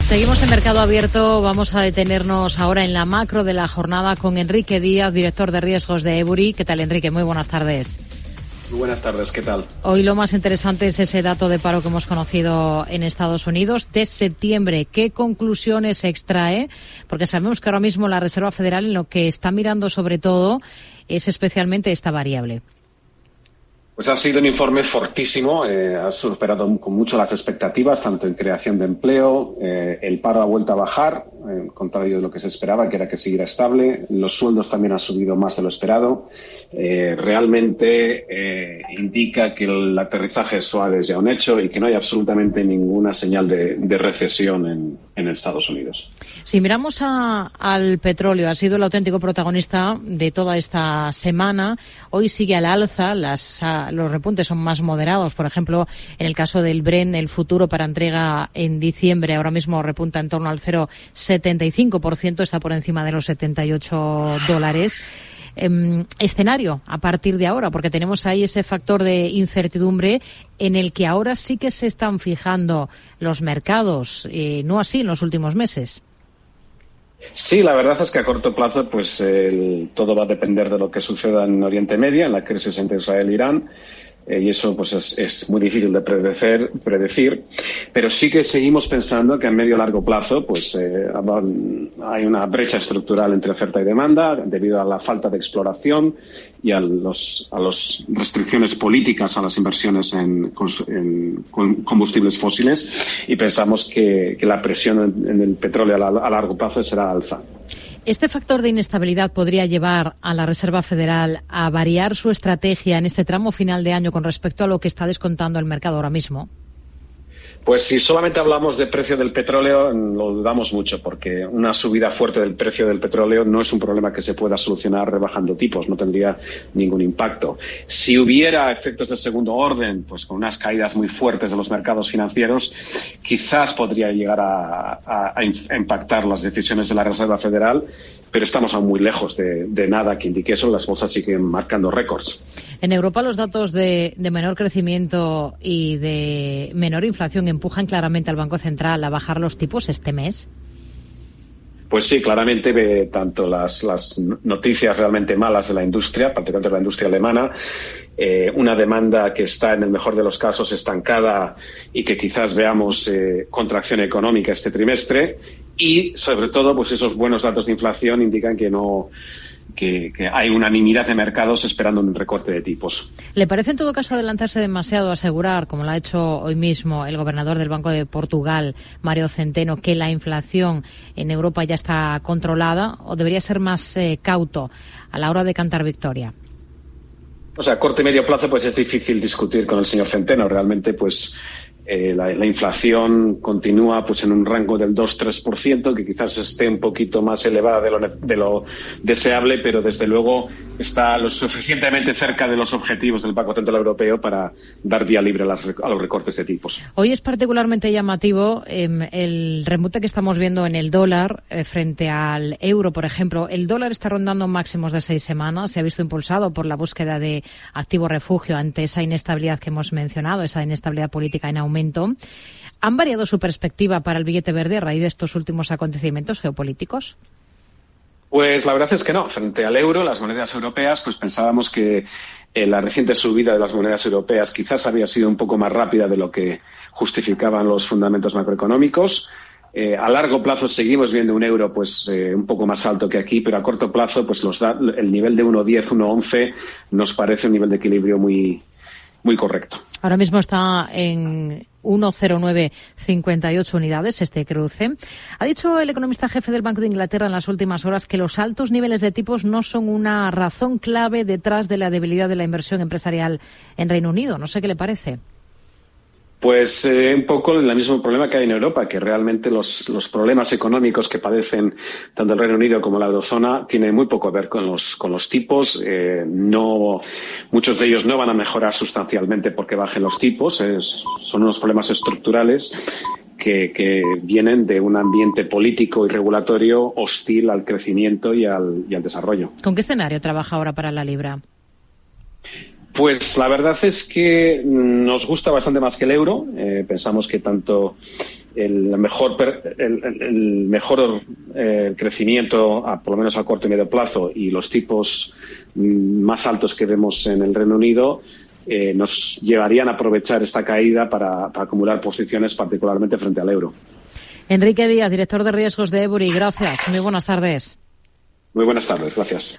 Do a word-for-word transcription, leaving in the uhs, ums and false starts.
Seguimos en Mercado Abierto. Vamos a detenernos ahora en la macro de la jornada con Enrique Díaz, director de riesgos de Ebury. ¿Qué tal, Enrique? Muy buenas tardes. Muy buenas tardes, ¿qué tal? Hoy lo más interesante es ese dato de paro que hemos conocido en Estados Unidos de septiembre. ¿Qué conclusiones extrae? Porque sabemos que ahora mismo la Reserva Federal en lo que está mirando sobre todo es especialmente esta variable. Pues ha sido un informe fortísimo, eh, ha superado con mucho las expectativas, tanto en creación de empleo, eh, el paro ha vuelto a bajar, eh, contrario de lo que se esperaba, que era que siguiera estable, los sueldos también han subido más de lo esperado, eh, realmente eh, indica que el aterrizaje suave es ya un hecho y que no hay absolutamente ninguna señal de, de recesión en, en Estados Unidos. Si miramos a, al petróleo, ha sido el auténtico protagonista de toda esta semana. Hoy sigue al alza, las, a, los repuntes son más moderados. Por ejemplo, en el caso del Brent, el futuro para entrega en diciembre ahora mismo repunta en torno al cero coma setenta y cinco por ciento, está por encima de los setenta y ocho dólares. Eh, escenario a partir de ahora, porque tenemos ahí ese factor de incertidumbre en el que ahora sí que se están fijando los mercados, eh, no así en los últimos meses. Sí, la verdad es que a corto plazo pues el, todo va a depender de lo que suceda en Oriente Medio, en la crisis entre Israel e Irán. Eh, y eso pues es, es muy difícil de predecir, predecir, pero sí que seguimos pensando que a medio y largo plazo pues eh, hay una brecha estructural entre oferta y demanda debido a la falta de exploración y a los a las restricciones políticas a las inversiones en, en combustibles fósiles, y pensamos que, que la presión en, en el petróleo a, la, a largo plazo será alza. ¿Este factor de inestabilidad podría llevar a la Reserva Federal a variar su estrategia en este tramo final de año con respecto a lo que está descontando el mercado ahora mismo? Pues si solamente hablamos de precio del petróleo, lo dudamos mucho, porque una subida fuerte del precio del petróleo no es un problema que se pueda solucionar rebajando tipos, no tendría ningún impacto. Si hubiera efectos de segundo orden, pues con unas caídas muy fuertes de los mercados financieros, quizás podría llegar a, a, a impactar las decisiones de la Reserva Federal, pero estamos aún muy lejos de, de nada que indique eso. Las bolsas siguen marcando récords. En Europa los datos de, de menor crecimiento y de menor inflación empujan claramente al Banco Central a bajar los tipos este mes. Pues sí, claramente ve tanto las, las noticias realmente malas de la industria, particularmente de la industria alemana, eh, una demanda que está en el mejor de los casos estancada y que quizás veamos eh, contracción económica este trimestre, y sobre todo pues esos buenos datos de inflación indican que no Que, que hay unanimidad de mercados esperando un recorte de tipos. ¿Le parece en todo caso adelantarse demasiado a asegurar, como lo ha hecho hoy mismo el gobernador del Banco de Portugal, Mário Centeno, que la inflación en Europa ya está controlada, o debería ser más eh, cauto a la hora de cantar victoria? O sea, a corto y medio plazo pues es difícil discutir con el señor Centeno. Realmente pues Eh, la, la inflación continúa pues en un rango del dos a tres por ciento, que quizás esté un poquito más elevada de lo, de lo deseable, pero desde luego está lo suficientemente cerca de los objetivos del Banco Central Europeo para dar vía libre a, las, a los recortes de tipos. Hoy es particularmente llamativo eh, el repunte que estamos viendo en el dólar eh, frente al euro, por ejemplo. El dólar está rondando máximos de seis semanas, se ha visto impulsado por la búsqueda de activo refugio ante esa inestabilidad que hemos mencionado, esa inestabilidad política en aumento. ¿Han variado su perspectiva para el billete verde a raíz de estos últimos acontecimientos geopolíticos? Pues la verdad es que no. Frente al euro, las monedas europeas, pues pensábamos que eh, la reciente subida de las monedas europeas quizás había sido un poco más rápida de lo que justificaban los fundamentos macroeconómicos. Eh, a largo plazo seguimos viendo un euro pues eh, un poco más alto que aquí, pero a corto plazo pues los da- el nivel de uno diez, uno once nos parece un nivel de equilibrio muy, muy correcto. Ahora mismo está en uno cero nueve cincuenta y ocho unidades este cruce. Ha dicho el economista jefe del Banco de Inglaterra en las últimas horas que los altos niveles de tipos no son una razón clave detrás de la debilidad de la inversión empresarial en Reino Unido. No sé qué le parece. Pues eh, un poco el mismo problema que hay en Europa, que realmente los, los problemas económicos que padecen tanto el Reino Unido como la eurozona tienen muy poco que ver con los, con los tipos. Eh, no, muchos de ellos no van a mejorar sustancialmente porque bajen los tipos. Es, son unos problemas estructurales que, que vienen de un ambiente político y regulatorio hostil al crecimiento y al, y al desarrollo. ¿Con qué escenario trabaja ahora para la libra? Pues la verdad es que nos gusta bastante más que el euro. Eh, pensamos que tanto el mejor el, el mejor eh, crecimiento, a, por lo menos a corto y medio plazo, y los tipos mm, más altos que vemos en el Reino Unido eh, nos llevarían a aprovechar esta caída para, para acumular posiciones, particularmente frente al euro. Enrique Díaz, director de riesgos de Ebury, gracias. Muy buenas tardes. Muy buenas tardes, gracias.